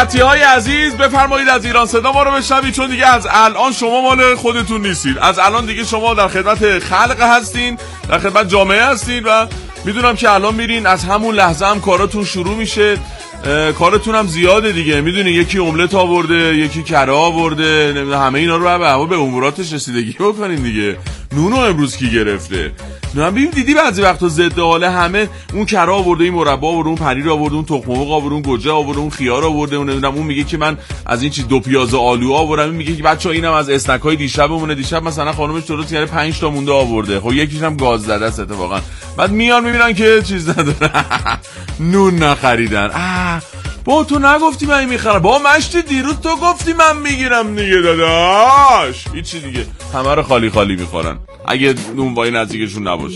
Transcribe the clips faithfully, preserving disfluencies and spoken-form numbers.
فتی های عزیز بفرمایید از ایران صدا ما رو بشنوید، چون دیگه از الان شما مال خودتون نیستید. از الان دیگه شما در خدمت خلق هستین، در خدمت جامعه هستین و میدونم که الان میرین از همون لحظه هم کاراتون شروع میشه. کارتون هم زیاده دیگه، میدونی یکی املت آورده، یکی کره آورده، همه اینا رو به به اموراتش رسیدگی بکنین دیگه. نونو امروز کی گرفته؟ من ببین دیدی بعضی وقتا ضد حاله همه اون کره آورده، این مربا آورده، اون پنیر آورده، اون تخم مرغ آورده، اون گوجه آورده، اون خیار آورده، اون نمیدونم اون میگه که من از این چیز دو پیاز آلو آوردم، این میگه که بچه‌ها اینم از اسنک‌های دیشبمونه، دیشب مثلا خانومش درست یعنی پنج تا مونده آورده، خب یکیش هم گاز زده است اتفاقا. بعد میان میبینن که چیز نداره نون نخریدن. آ با تو نگفتی من میخرم، با مشتی دیروز تو گفتی من میگیرم دیگه داداش. هیچی دیگه همه رو خالی خالی میخورن اگه نون وای نزدیکشون نباشه.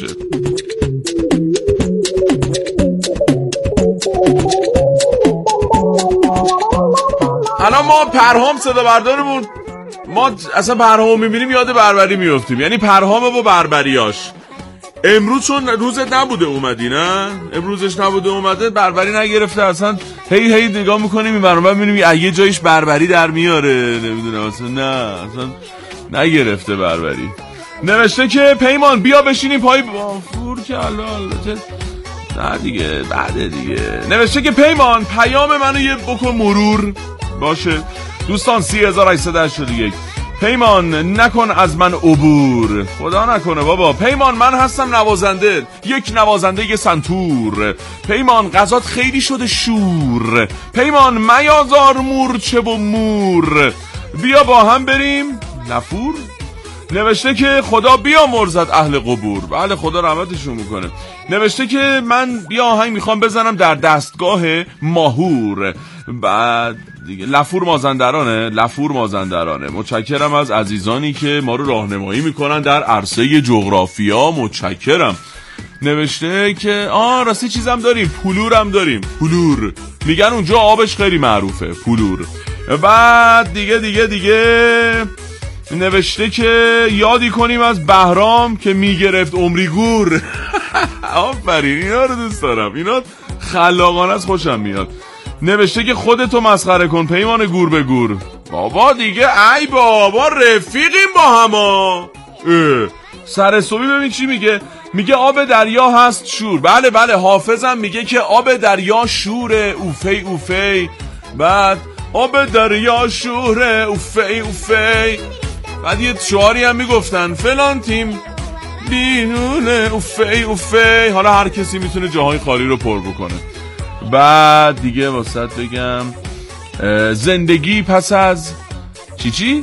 الان ما پرهام صدا بردارمون، ما اصلا پرهام میبینیم یاد بربری میفتیم، یعنی پرهام و بربریاش. امروز چون روزت نبوده اومدی، نه امروزش نبوده اومده بربری نگرفته، اصلا هی هی نگاه میکنیم این برنامه میبینیم یه جایش بربری در میاره، نمیدونم اصلا نه اصلا نگرفته بربری. نوشته که پیمان بیا بشینیم پای بافور که حلال نه دیگه بعده دیگه. نوشته که پیمان پیام منو یه بکن مرور باشه دوستان. سی هزار و هشتصد و هشتاد و یک پیمان نکن از من عبور، خدا نکنه بابا. پیمان من هستم نوازنده، یک نوازنده سنتور. پیمان غذات خیلی شده شور. پیمان میازار مورچه و مور، بیا با هم بریم نفور. نوشته که خدا بیا مرزد اهل قبور، بله خدا رحمتشون میکنه. نوشته که من بیا آهنگ میخوام بزنم در دستگاه ماهور. بعد دیگه لفور مازندرانه، لفور مازندرانه. متشکرم از عزیزانی که ما رو راهنمایی میکنن در عرصه جغرافیا، متشکرم. نوشته که آه راستی چیزم داریم، پولورم داریم، پولور میگن اونجا آبش خیلی معروفه، پولور. بعد دیگه دیگه دیگه نوشته که یادی کنیم از بهرام که میگرفت عمری گور. آفرین، اینا رو دوست دارم، اینا خلاقانه است، خوشم میاد. نوشته که خودتو مسخره کن پیمان گور به گور. بابا دیگه ای بابا رفیقیم با هما. سر صبحی ببین چی میگه، میگه آب دریا هست شور. بله بله حافظم میگه که آب دریا شوره اوفی اوفی. بعد آب دریا شوره اوفی اوفی. بعد یه شعاری هم میگفتن فلان تیم بینونه اوفی اوفی. حالا هر کسی میتونه جاهای خالی رو پر بکنه. بعد دیگه واسط بگم زندگی پس از چی چی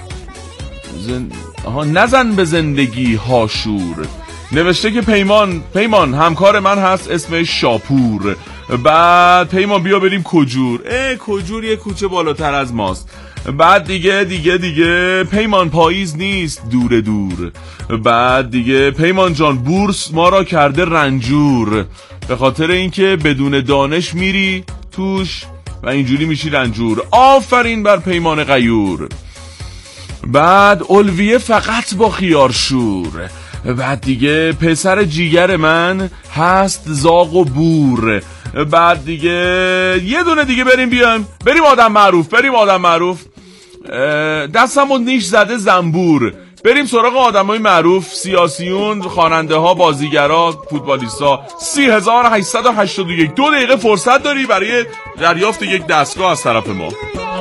زن... آها نزن به زندگی هاشور. نوشته که پیمان پیمان همکار من هست اسمش شاپور. بعد پیمان بیا بریم کجور. اه کجور یه کوچه بالاتر از ماست. بعد دیگه دیگه دیگه پیمان پاییز نیست دور دور. بعد دیگه پیمان جان بورس ما را کرده رنجور، به خاطر اینکه بدون دانش میری توش و اینجوری میشی رنجور. آفرین بر پیمان غیور. بعد الویه فقط با خیار شور. بعد دیگه پسر جیگر من هست زاغ و بور. بعد دیگه یه دونه دیگه بریم بیایم بریم آدم معروف، بریم آدم معروف. دستمو نیش زده زنبور. بریم سراغ آدمای معروف، سیاسیون، خواننده ها، بازیگرا، فوتبالیستا. سی هزار و هشتصد و هشتاد و یک. دو دقیقه فرصت داری برای دریافت یک دستگاه از طرف ما.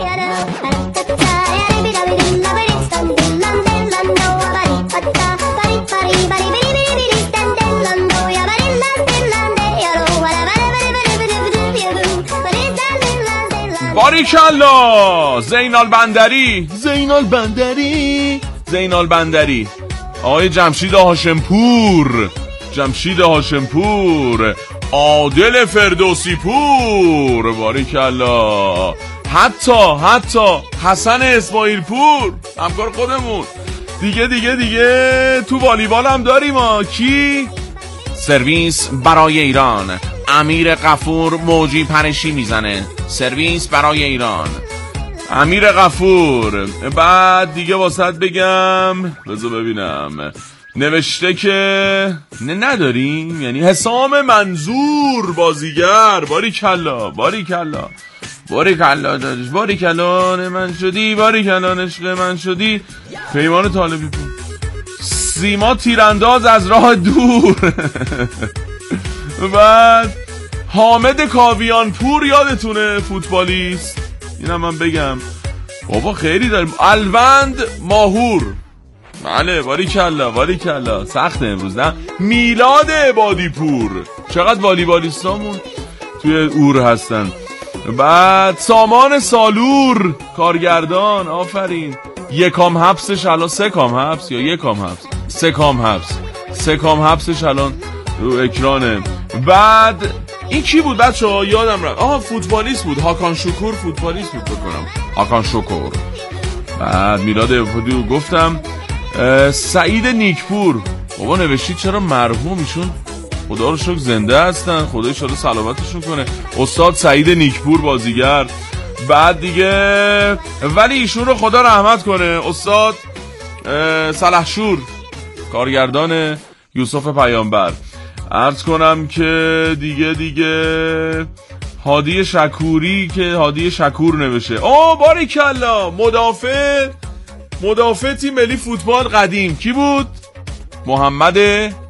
باریکالله زینال بندری، زینال بندری، زینال بندری. آقای جمشید هاشمپور، جمشید هاشمپور، عادل فردوسی پور. باریکالله. حتی حتی حسن اسماعیل پور همکار خودمون. دیگه دیگه دیگه تو والیبال هم داریم ها. کی؟ سرویس برای ایران، امیر غفور موجی پرشی میزنه. سرویس برای ایران، امیر غفور. بعد دیگه واسط بگم بذار ببینم. نوشته که نه نداریم، یعنی حسام منظور بازیگر. باریکلا باریکلا باریکلا دادش، باریکلا من شدی، باریکلا عشق من شدی. پیمان طالبی پور. سیما تیرانداز از راه دور. بعد حامد کاویان پور یادتونه فوتبالیست، اینم من بگم بابا خیلی داریم. الوند ماهور، بله باریکلا باریکلا. سخته امروز نه. میلاد عبادی پور، چقدر والیبالیستامون توی اور هستن. بعد سامان سالور کارگردان، آفرین. یکام حبسش الان سه کام حبس یا یکام حبس سه کام حبس سه کام حبسش الان رو اکرانه. بعد این کی بود بچه‌ها؟ یادم رفت. آها فوتبالیست بود، هاکان شکور فوتبالیست بود بکنم، هاکان شکور. بعد میلاد عبادی گفتم. سعید نیکپور، بابا نوشتید چرا مرحوم؟ ایشون خدا رو شکر زنده هستن، خدا ایشالا سلامتشون کنه. استاد سعید نیکپور بازیگر. بعد دیگه ولی ایشون رو خدا رحمت کنه استاد سلحشور کارگردان یوسف پیامبر. عرض کنم که دیگه دیگه هادی شکوری که هادی شکور نوشه. اوه باریکلا. مدافع مدافع تیم ملی فوتبال قدیم کی بود؟ محمد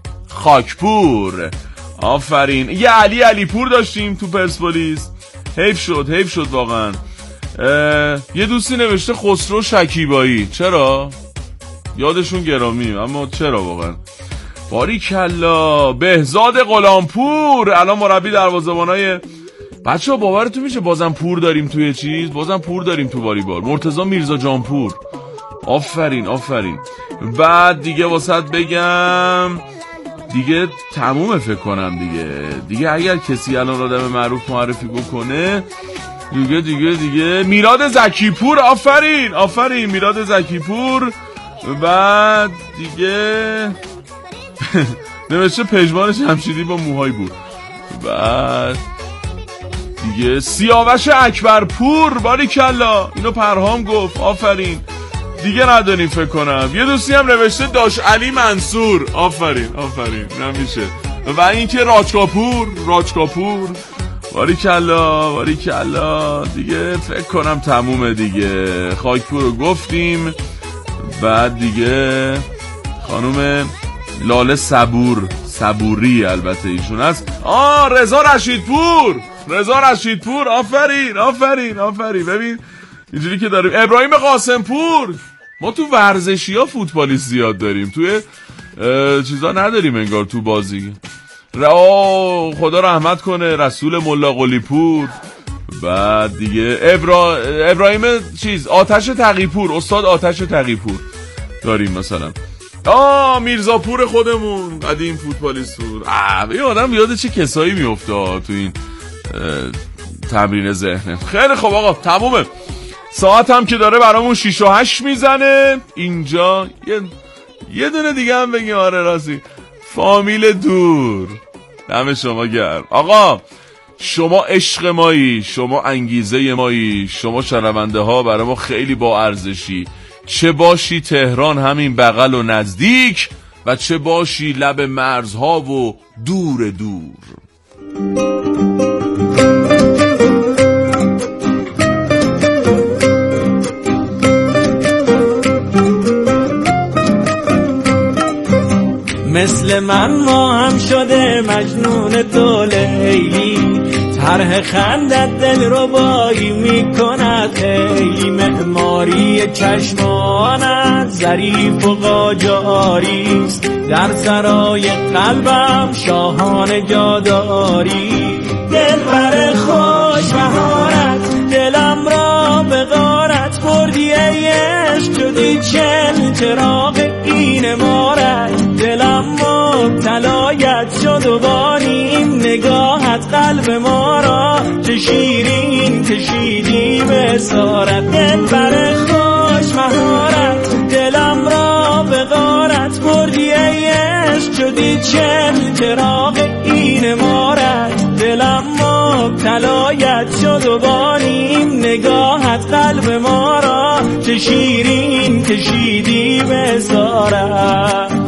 خاکپور، آفرین. یه علی علی پور داشتیم تو پرسپولیس، حیف شد حیف شد واقعا. یه دوستی نوشته خسرو شکیبایی، چرا؟ یادشون گرامی، اما چرا واقعا؟ باریکلا. بهزاد غلامپور الان مربی دروازه‌بانای. بچه‌ها باورتون میشه بازم پور داریم توی چیز، بازم پور داریم تو والیبال. مرتضی میرزا جانپور، آفرین آفرین. بعد دیگه واسط بگم دیگه تمومه فکر کنم دیگه دیگه اگر کسی الان آدم معروف معرفی بکنه دیگه دیگه دیگه میلاد زکیپور، آفرین آفرین میلاد زکیپور. بعد دیگه نوشته پژمان شمشیری با موهای بود. بعد دیگه سیاوش اکبرپور، باریکلا. اینو پرهام گفت، آفرین. دیگه نداریم فکر کنم. یه دوستی هم نوشته داش علی منصور، آفرین آفرین نمیشه. و اینکه راجکاپور راجکاپور باریکلا باریکلا. دیگه فکر کنم تمومه دیگه. خاکپور رو گفتیم. بعد دیگه خانم لاله صبور صبوری البته ایشون هست. آه رضا رشیدپور رضا رشیدپور، آفرین آفرین آفرین. ببین اینجوری که داریم. ابراهیم قاسمپور. ما تو ورزشی ها فوتبالیست زیاد داریم، توی چیزا نداریم انگار تو بازی. را خدا رحمت کنه رسول ملا قلیپور. بعد دیگه ابرا... ابراهیم چیز آتش تقیپور، استاد آتش تقیپور داریم مثلا. آه میرزاپور خودمون قدیم فوتبالیست بود. آه یه آدم یاد چه کسایی میفته تو این تمرین ذهنه. خیلی خب آقا تمومه. ساعت هم که داره برامون شیش و هشت میزنه اینجا. یه, یه دونه دیگه هم بگیم. آره راستی فامیل دور، دم شما گرم آقا. شما عشق مایی، شما انگیزه مایی، شما شنونده ها برای ما خیلی با ارزشی. چه باشی تهران همین بغل و نزدیک، و چه باشی لب مرزها و دور دور. مثل من ما هم شده مجنون تو لیلی، طرح خندت دل رو بایی میکند ای معماری چشمانت ظریف و قاجاریست، در سرای قلبم شاهان جاداری. دل بر خوش مهارت دلم را به غارت بردی ای عشق، شدی چل چراغ این مارت، دلم مبتلایت شد و بانیم نگاهت قلب ما را چه شیرین کشیدی به سارت. دل بر خوش مهارت دلم را به غارت بردی ای عشق، شدی چل چراغ این مارت، دلم مبتلایت شد و بانیم نگاهت قلب ما را چه شیرین کشیدی به سارت.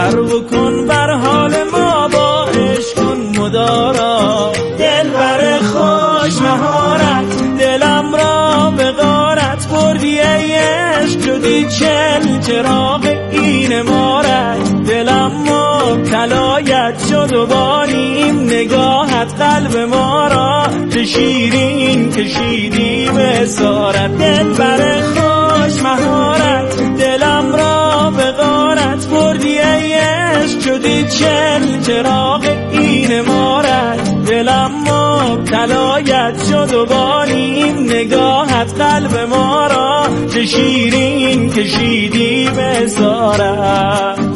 نظر بکن بر حال ما با عشق کن مدارا. دل بر خوش مهارت دلم را به غارت بردی ای عشق شدی چل چراغ این مارت. دلم مبتلایت شد و باریم نگاهت قلب ما را چه شیرین کشیدی به اسارت. دل بر خوش مهارت دلم را به غارت بردی ای عشق شدی چل چراغ این مارت. دلم مبتلایت شد و باریم نگاهت قلب ما را چه شیرین کشیدی به اسارت.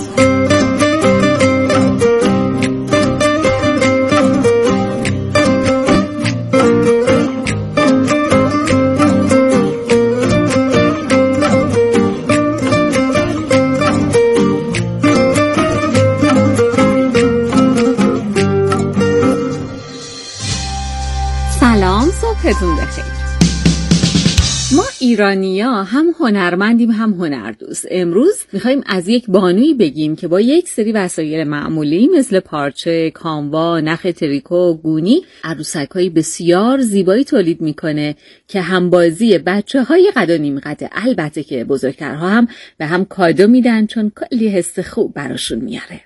صبحتون بخیر. ما ایرانی‌ها هم هنرمندیم هم هنردوست. امروز می‌خوایم از یک بانویی بگیم که با یک سری وسایل معمولی مثل پارچه، کاموا، نخ تریکو، گونی عروسک‌های بسیار زیبایی تولید می‌کنه که همبازی بچه‌های قد و نیم قده، البته که بزرگترها هم به هم کادو میدن چون کلی حس خوب براشون میاره.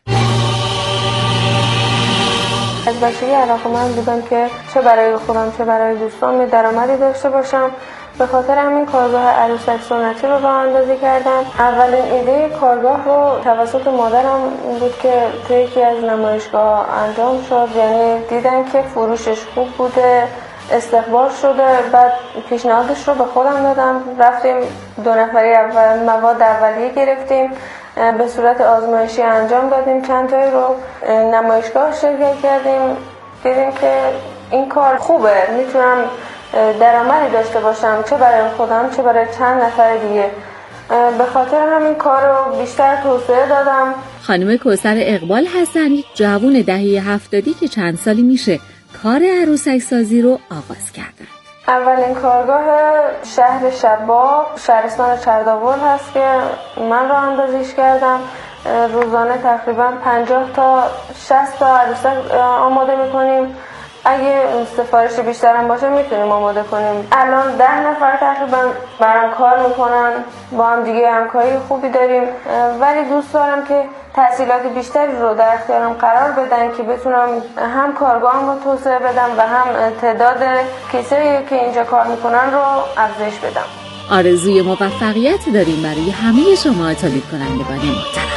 از بچگی علاقه‌مند بودم که چه برای خودم چه برای دوستان درآمدی داشته باشم. به خاطر همین کارگاه عروسک سنتی رو راه اندازی کردم. اولین ایده کارگاه رو توسط مادرم بود که توی یکی از نمایشگاه انجام شد. یعنی دیدن که فروشش خوب بوده، استقبال شده. بعد پیشنهادش رو به خودم دادم. رفتیم دو نفری اول مواد اولیه گرفتیم، به صورت آزمایشی انجام دادیم. چند تایی رو نمایشگاه شرکت کردیم. دیدیم که این کار خوبه، میتونم درآمدی داشته باشم چه برای خودم چه برای چند نفر دیگه. به خاطر همین کار رو بیشتر توسعه دادم. خانم کوثر اقبال هستن، یک جوون دهه هفتادی که چند سالی میشه کار عروسک سازی رو آغاز کردن. اولین کارگاه شهر شباب شهرستان چرداول هست که من راه اندازیش کردم. روزانه تقریبا پنجاه تا شصت تا عروسک آماده میکنیم. اگه سفارش بیشترم باشه میتونیم آماده کنیم. الان ده نفر تقریبا برام کار میکنن. با هم دیگه همکاری خوبی داریم، ولی دوست دارم که تحصیلات بیشتری رو در اختیارم قرار بدن که بتونم هم کارگاهم رو توسعه بدم و هم تعداد کسایی که اینجا کار میکنن رو افزایش بدم. آرزوی موفقیت داریم برای همه شما تولید کنندگان محترم.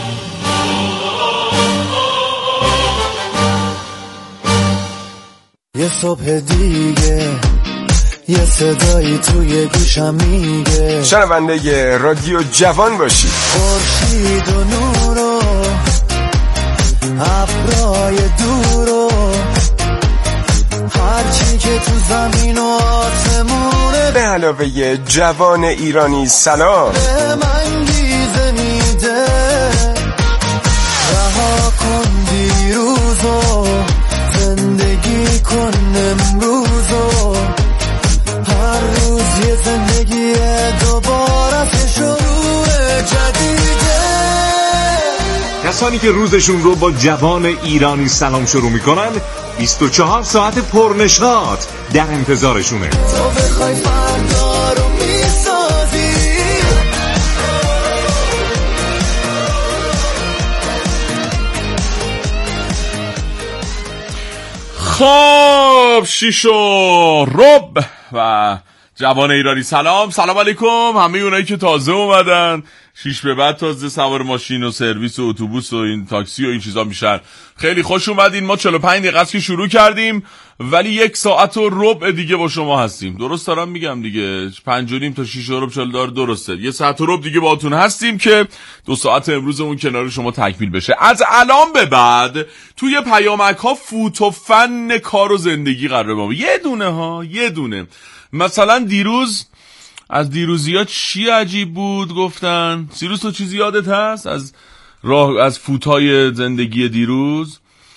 یه صبح دیگه یه صدایی توی گوشم میگه شنونده رادیو جوان باشی. خورشید و نور و ابرای دور و هرچی که تو زمین و آسمونه به علاوه جوان ایرانی سلام به من گیزه میده. رها کن دیروزو زندگی کن امروزو، هر روز یه زندگی دوباره شروع جدیده. کسانی که روزشون رو با جوان ایرانی سلام شروع میکنن بیست و چهار ساعت پرنشاط در انتظارشونه. تو بخوای فردا رو میسازی. خب شیشو رب و جوان ایرانی سلام سلام علیکم. همه اونایی که تازه اومدن شیش به بعد تازه سوار ماشین و سرویس و اتوبوس و این تاکسی و این چیزا میشن، خیلی خوش اومدین. ما چهل و پنج دقیقه است که شروع کردیم ولی یک ساعت و ربع دیگه با شما هستیم. درست دارم میگم دیگه؟ پنج و نیم تا شیش و ربع چهل دار درسته. یه ساعت و ربع دیگه باهاتون هستیم که دو ساعت امروزمون کنار شما تکمیل بشه. از الان به بعد توی پیامک ها فوت و فن کار و زندگی قراره با یه دونه ها یه دونه. مثلا دیروز از دیروزی ها چی عجیب بود گفتن؟ سیروس تو چیزی یادت هست از راه از فوتای زندگی دیروز؟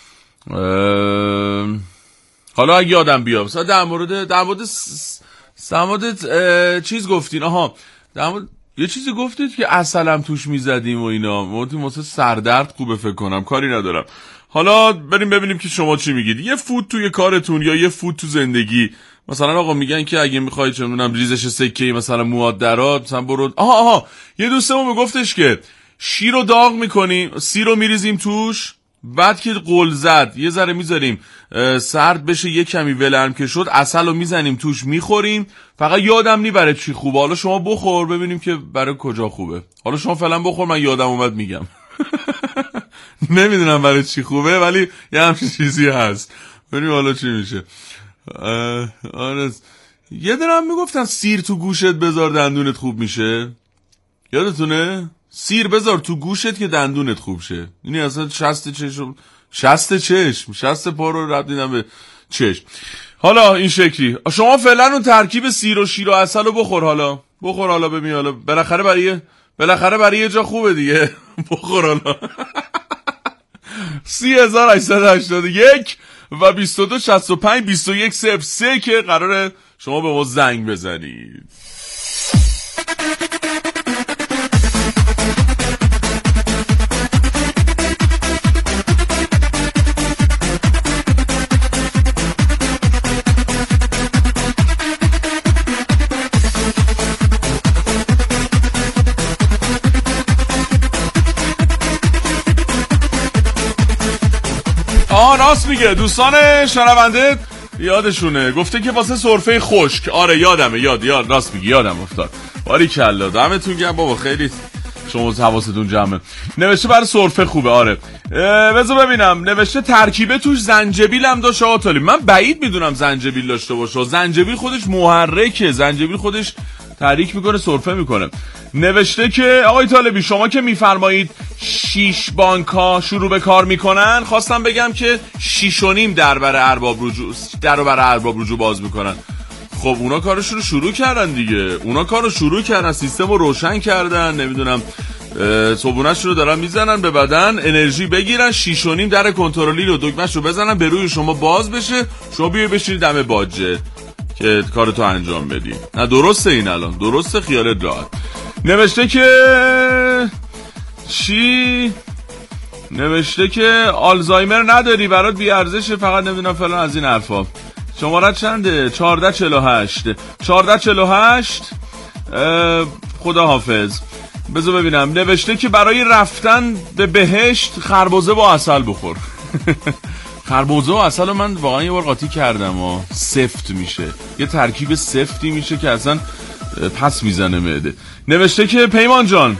حالا اگه یادم بیاد مثلا در مورد در مورد در مورد چیز گفتین. آها در مورد یه چیزی گفتید که عسلم توش میزدیم و اینا. موتی واسه سردرد خوبه فکر کنم، کاری ندارم. حالا بریم ببینیم که شما چی میگید. یه فوت توی کارتون یا یه فوت تو زندگی. مثلا آقا میگن که اگه میخوای چونونم ریزش سکه‌ای مثلا مواد درات مثلا برو. آها آها یه دوستمون میگفتش که شیر رو داغ میکنیم، سیر رو میریزیم توش، بعد که قل زد یه ذره میذاریم سرد بشه، یه کمی ولرم که شد عسل رو میزنیم توش میخوریم. فقط یادم نی برای چی خوبه. حالا شما بخور ببینیم که برای کجا خوبه. حالا شما فعلا بخور، من یادم اومد میگم. نمیدونم برای چی خوبه ولی یه همچین چیزی هست. ببینیم حالا چی میشه. آره یه درم میگفتن سیر تو گوشت بذار دندونت خوب میشه. یادتونه؟ سیر بذار تو گوشت که دندونت خوب شه. یعنی اصلا شست چشم شست چشم شست پا رو ربط دیدم به چشم. حالا این شکلی شما فعلا اون ترکیب سیر و شیر و عسل رو بخور. حالا بخور حالا ببین، حالا بالاخره برای بالاخره برای یه جا خوبه دیگه. بخور حالا. سی هزار و هشتصد و هشتاد و یک و بیست و دو شصت و پنج بیست و یک صفر سه که قراره شما به ما زنگ بزنید. آه راست میگه دوستان شنونده یادشونه گفته که واسه سرفه خشک. آره یادمه، یاد یاد راست میگی، یادم افتاد. باریکلا دمتون گرم بابا، خیلی شما حواستون جمعه. نوشته برای سرفه خوبه. آره بذار ببینم. نوشته ترکیبه توش زنجبیل هم داشته. آتالی من بعید میدونم زنجبیل داشته باشه. زنجبیل خودش محرکه، زنجبیل خودش تحریک میکنه، سرفه میکنه. نوشته که آقای طالبی شما که میفرمایید شیش بانک ها شروع به کار میکنن، خواستم بگم که شیش و نیم در برای ارباب رجوع در رو برای ارباب رجوع باز میکنن. خب اونا کارشون رو شروع کردن دیگه، اونا کارو شروع کردن، سیستم رو روشن کردن، نمیدونم صبونه‌شون رو دارن میزنن به بدن، انرژی بگیرن، شیش و نیم در کنترلی رو دکمه‌شو بزنن به روی شما باز بشه، شما بیای بشینید دم باجه که کارتو انجام بدی. نه درسته این الان درسته، خیالت راحت. نوشته که چی؟ نوشته که آلزایمر نداری برات بی ارزشه، فقط نمیدونم فلان از این حرفا. شماره چنده؟ چهارده چهل و هشت چهارده چهل و هشت. خدا حافظ. بذار ببینم. نوشته که برای رفتن به بهشت خربزه با عسل بخور. خربزه و عسل رو من واقعا یه بار قاطی کردم و سفت میشه، یه ترکیب سفتی میشه که اصلا پس میزنه معده. نوشته که پیمان جان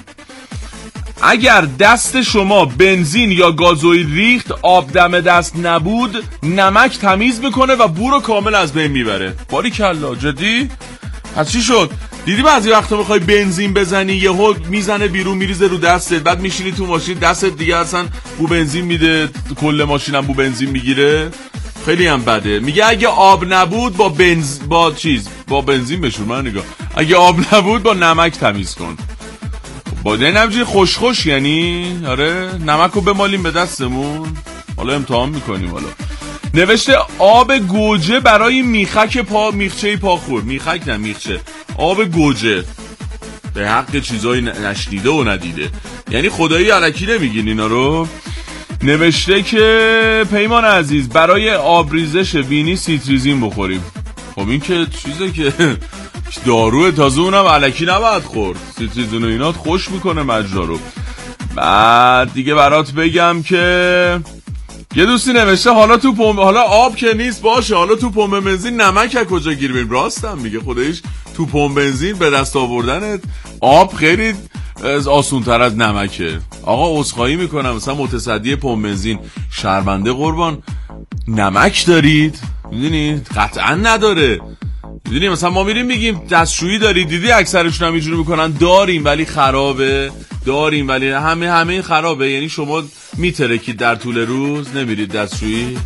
اگر دست شما بنزین یا گازوئیل ریخت، آب دم دست نبود، نمک تمیز میکنه و بو رو کامل از بین میبره. باریکلا. جدی؟ پس چی شد؟ دیدی بعضی وقتا میخوای بنزین بزنی یهو میزنه بیرون میریزه رو دستت، بعد میشینی تو ماشین دستت دیگه اصلا بو بنزین میده، کل ماشینم بو بنزین میگیره. خیلی هم بده. میگه اگه آب نبود با بنز با چیز با بنزین بشور. من نگاه اگه آب نبود با نمک تمیز کن. با ده نمجی خوش خوش یعنی آره نمک رو بمالیم به دستمون. حالا امتحان میکنیم. حالا نوشته آب گوجه برای میخک پا، میخچه پا خور. میخک نه میخچه. آب گوجه به حق چیزای نشنیده و ندیده، یعنی خدایی الکی نمیگین اینا رو. نوشته که پیمان عزیز برای آبریزش بینی سیتریزین بخوریم. خب این که چیزه که داروه، تازه اونم الکی نباید خورد. سیتریزین و اینات خوش میکنه مجرا رو. بعد دیگه برات بگم که یه دوستی نوشته حالا تو پمپ، حالا آب که نیست باشه، حالا تو پمپ بنزین نمک از کجا گیر بریم؟ راستم میگه خودش، تو پمپ بنزین به دست آوردن آب خیلی آسون‌تر از نمکه. آقا عذرخواهی میکنم مثلا متصدی پمپ بنزین، شرمنده قربان، نمک دارید؟ میدونید قطعا نداره. میدونی مثلا ما میریم میگیم دستشویی دارید، دیدی اکثرشون هم اینجوری میکنن داریم ولی خرابه، داریم ولی همه همه این خرابه. یعنی شما میترکید در طول روز نمیرید دستشویی.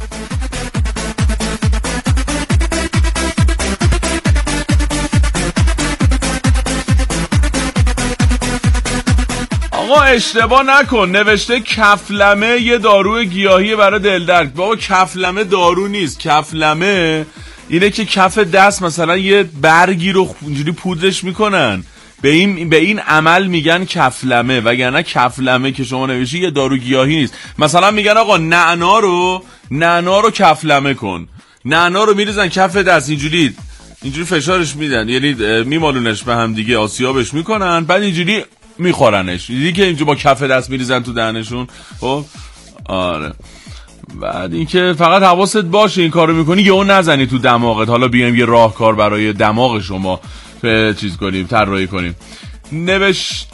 آقا اشتباه نکن. نوشته کفلمه یه دارو گیاهی برای دلدرد. بابا کفلمه دارو نیست. کفلمه اینه که کف دست مثلا یه برگی رو اینجوری پودرش میکنن، به این به این عمل میگن کفلمه، وگرنه کفلمه که شما نوشی یه دارو گیاهی نیست. مثلا میگن آقا نعنا رو نعنا رو کفلمه کن، نعنا رو میریزن کف دست، اینجوری اینجوری فشارش میدن، یعنی میمالونش به هم دیگه، آسیابش میکنن، بعد اینجوری میخورنش. دیدی که اینجا با کف دست میریزن تو دهنشون. خب آره. بعد اینکه فقط حواست باشه این کارو میکنی یه اون نزنی تو دماغت. حالا بیایم یه راهکار برای دماغ شما چیز کنیم، طراحی کنیم. نوشت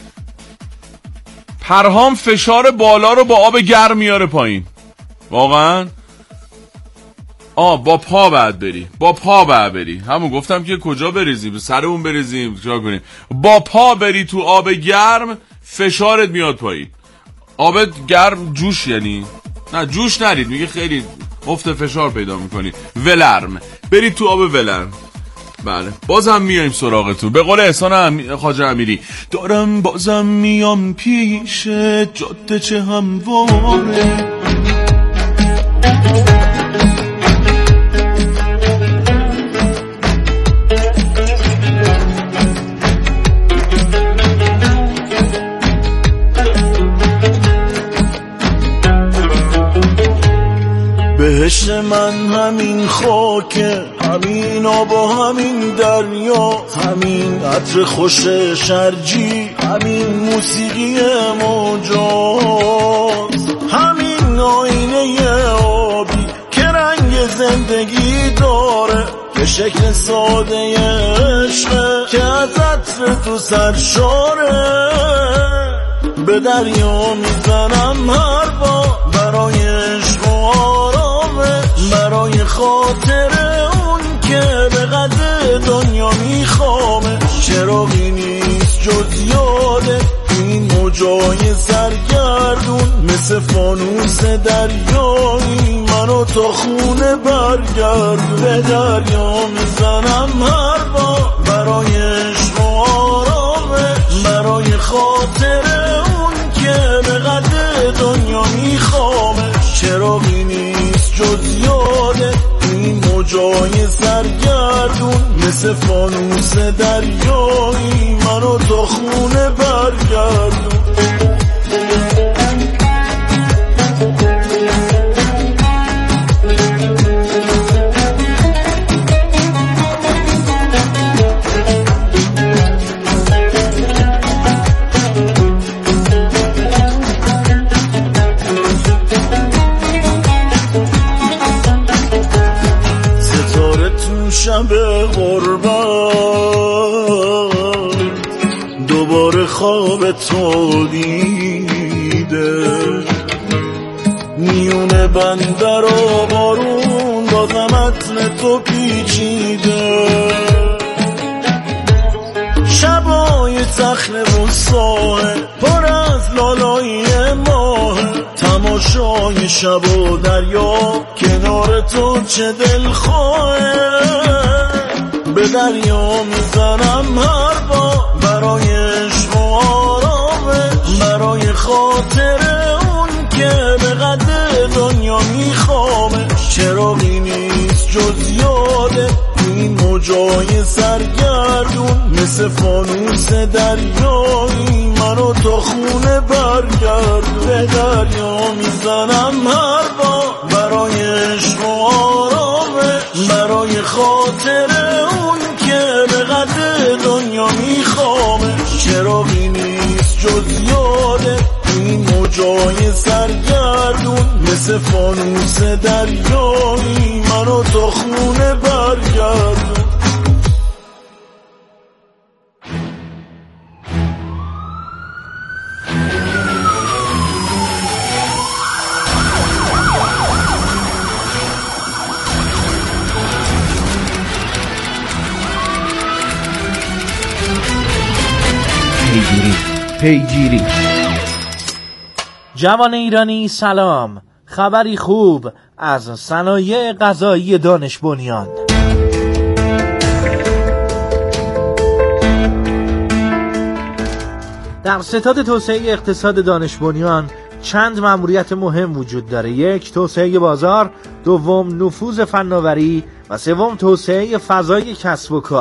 پرهام فشار بالا رو با آب گرم میاره پایین. واقعا آه با پا بعد بری، با پا بعد بری. همون گفتم که کجا بریزیم، به سر اون بریزیم، چیکار کنیم؟ با پا بری تو آب گرم فشارت میاد پایین. آب گرم جوش، یعنی نه جوش نرید، میگه خیلی افت فشار پیدا میکنی. ولرم، برید تو آب ولرم. بله بازم میایم سراغتون. به قول احسان خواجه امیری دارم بازم میام پیش جاده چه همواره. بهشت من همین خاکه، همین آب و همین دریا، همین عطر خوش شرجی، همین موسیقی موجاز، همین آینه آبی که رنگ زندگی داره، که شکل ساده عشقه که از عطر تو سرشاره. به دریا میزنم هر بار برای عشق و آرامش، برای خاطر اون که به قدر دنیا میخوامه. چراغی نیست جز یاده این موجای سرگردون، مثل فانوس دریایی منو تا خونه برگرد. به دریا میزنم هر بار برای عشق و آرامش، برای خاطر اون که به قدر دنیا میخوامه. چراغی نیست جز یاده این موجای سرگردون، مثل فانوس دریایی منو تا خونه برگردون. شب غربت دوباره خواب تو دیده، میونه بندر و بارون بازم متن تو پیچیده. شبای صخره و ساحل پر از لالایی ماه، تماشای شب و دریا کنار تو چه دلخواهه. به دریا میزنم هر بار برای عشق و آرامش، برای خاطر اون که به قدر دنیا میخوامه. چراغی نیست جز یاده این موجای سرگردون، مثل فانوس دریایی منو تا خونه برگرد. به دریا میزنم هر بار برای عشق و آرامش، برای خاطر اون که به قدر دنیا میخوامه. چراغی نیست جز یاده این موجای سرگردون، مثل فانوس دریایی منو تا خونه برگردون. پیگیری پیگیری جوان ایرانی سلام. خبری خوب از صنایع غذایی دانش بنیان. در ستاد توسعه اقتصاد دانش بنیان چند مأموریت مهم وجود داره. یک، توسعه بازار، دوم نفوذ فناوری و سوم توسعه فضای کسب و کار.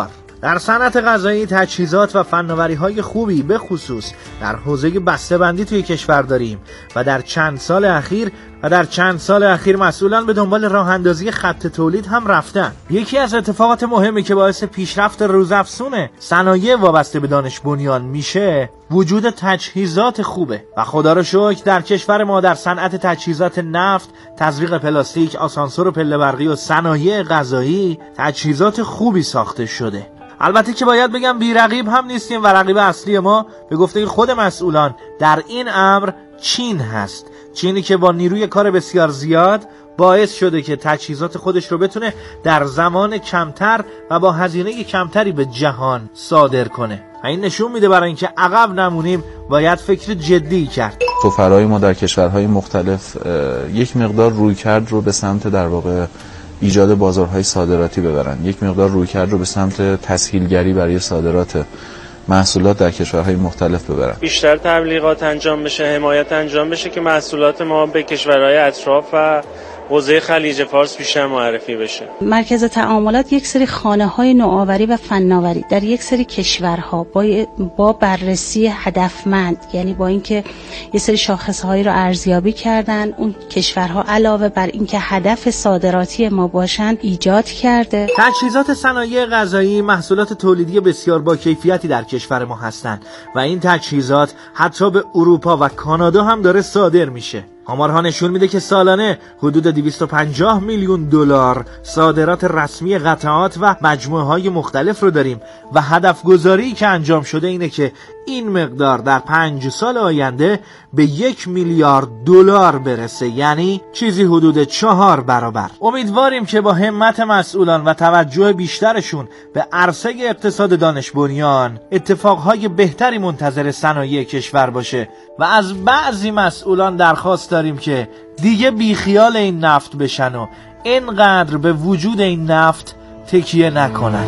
در صنعت غذایی تجهیزات و فناوری‌های خوبی به خصوص در حوزه بسته‌بندی توی کشور داریم و در چند سال اخیر و در چند سال اخیر مسئولان به دنبال راه اندازی خط تولید هم رفتن. یکی از اتفاقات مهمی که باعث پیشرفت روزافزون صنایع وابسته به دانش بنیان میشه وجود تجهیزات خوبه و خدا رو شکر در کشور ما در صنعت تجهیزات نفت، تزریق پلاستیک، آسانسور و پله برقی و صنایع غذایی تجهیزات خوبی ساخته شده. البته که باید بگم بی رقیب هم نیستیم و رقیب اصلی ما به گفته خود مسئولان در این امر چین هست. چینی که با نیروی کار بسیار زیاد باعث شده که تجهیزات خودش رو بتونه در زمان کمتر و با هزینه کمتری به جهان صادر کنه. این نشون میده برای اینکه عقب نمونیم باید فکر جدی کرد. سفرای ما در کشورهای مختلف یک مقدار رویکرد رو به سمت در واقع ایجاد بازارهای صادراتی ببرن، یک مقدار رویکرد رو به سمت تسهیلگری برای صادرات محصولات در کشورهای مختلف ببرن. بیشتر تبلیغات انجام بشه، حمایت انجام بشه که محصولات ما به کشورهای اطراف و حوزه خلیج فارس بیشتر معرفی بشه. مرکز تعاملات یک سری خانه‌های نوآوری و فناوری در یک سری کشورها با با بررسی هدفمند، یعنی با اینکه یه سری شاخصهایی رو ارزیابی کردن، اون کشورها علاوه بر اینکه هدف صادراتی ما باشن ایجاد کرده. تجهیزات صنایع غذایی محصولات تولیدی بسیار با کیفیتی در کشور ما هستند و این تجهیزات حتی به اروپا و کانادا هم داره صادر میشه. آمارها نشون میده که سالانه حدود دویست و پنجاه میلیون دلار صادرات رسمی قطعات و مجموعه های مختلف رو داریم و هدف گذاری که انجام شده اینه که این مقدار در پنج سال آینده به یک میلیارد دلار برسه، یعنی چیزی حدود چهار برابر. امیدواریم که با همت مسئولان و توجه بیشترشون به عرصه اقتصاد دانش بنیان اتفاقهای بهتری منتظر صنایع کشور باشه و از بعضی مسئولان درخواست داریم که دیگه بیخیال این نفت بشن و اینقدر به وجود این نفت تکیه نکنن.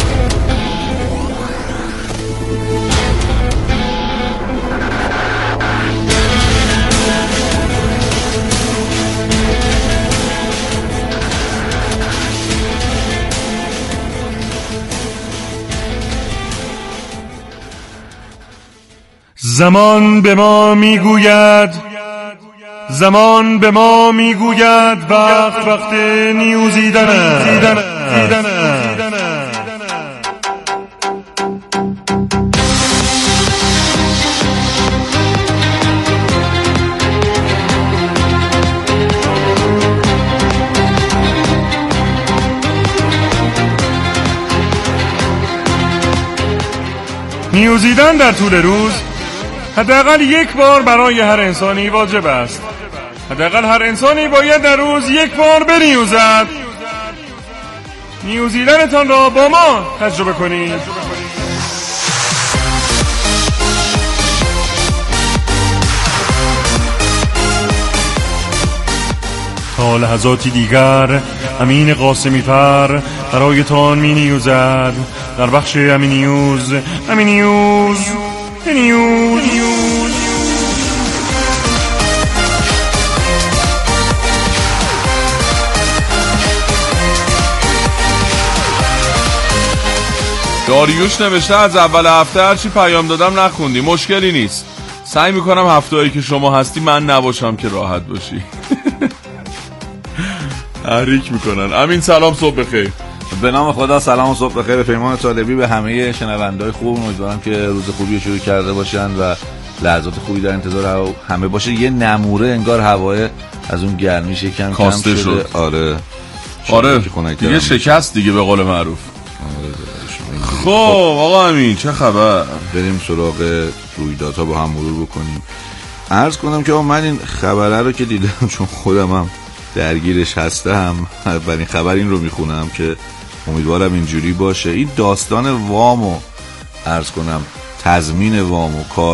زمان به ما میگوید زمان به ما میگوید وقت وقت نیوزیدن است. نیوزیدن در طول روز حداقل یک بار برای هر انسانی واجب است. حداقل هر انسانی باید در روز یک بار بنیوزد. نیوزیدنتان را با ما تجربه کنید. تا لحظاتی دیگر امین قاسمی فر برایتان می نیوزد در بخش امین نیوز. امین نیوز نیوز داریوش نوشته از اول هفته هرچی پیام دادم نخوندی. مشکلی نیست، سعی میکنم هفته‌ای که شما هستی من نباشم که راحت باشی. تحریک میکنن. امین سلام، صبح بخیر. به نام خدا، سلام و صبح بخیر. پیمان طالبی به همه شنونده‌های خوب، امیدوارم که روز خوبی شروع کرده باشن و لحظات خوبی در انتظار همه باشه. یه نموره انگار هوای از اون گرمیش یکم کم شده. شد. آره آره دیگه شکست دیگه به قول معروف. خب آقا امین چه خبر؟ بریم سراغ رویدادها با هم مرور بکنیم. عرض کنم که من این خبره رو که دیدم چون خودم هم درگیرش هستم، برای این خبر این رو میخونم که امیدوارم اینجوری باشه. این داستان وامو عرض کنم، تضمین وام و کار